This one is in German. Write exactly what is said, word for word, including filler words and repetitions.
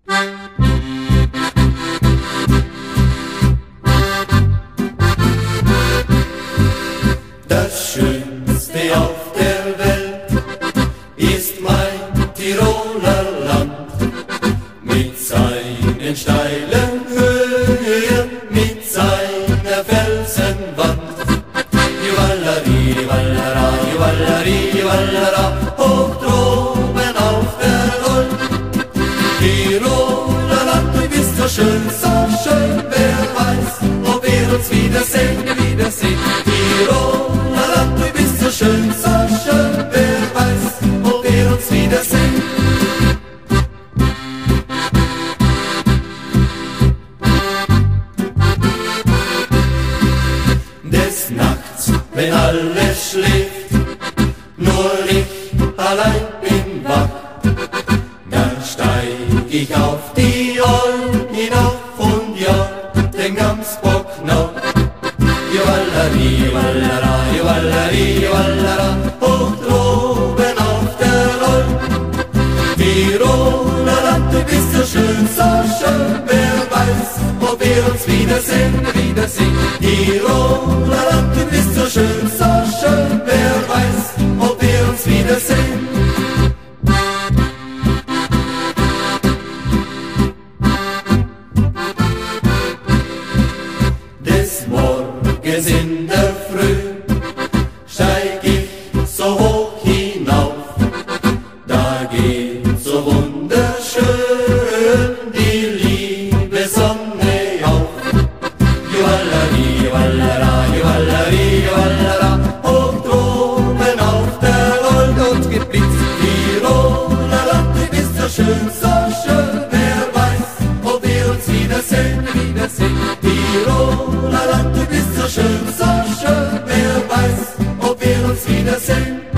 Das Schönste auf der Welt ist mein Tiroler Land, mit seinen steilen Höhen, mit seiner Felsenwand. Juwalari, Juwalara, Juwalari, Juwalara, hoch droben auf der Olm. Tiroler Land, du bist so schön, so schön, wer weiß, ob wir uns wiedersehen, wiedersehen. Tiroler Land, du bist so schön, so schön, wer weiß, ob wir uns wiedersehen. Des Nachts, wenn alles schläft, nur ich allein bin wach, dann steig ich auf die Olm hinauf und jag den Gamsbock noch. Juwalari, Juwalara, Juwalari, Juwalara, hoch droben auf der Olm. Tiroler Land, du bist so schön, so schön, wer weiß, ob wir uns wiedersehen, wiedersehen. Tiroler Land, du bist so schön, so schön, wer weiß, ob wir uns wiedersehen. Des Morgens in der Früh steig ich so hoch hinauf, da geht so wunderschön die liebe Sonne auf. Juwalari, Juwalara, Juwalari, Juwalara, hoch droben auf der Olm und geblitzt. Tiroler Land, du bist so schön, so schön, wer weiß, ob wir uns wiedersehen, wiedersehen. Tiroler Land, du bist so schön, so schön, wer weiß, ob wir uns wiedersehen.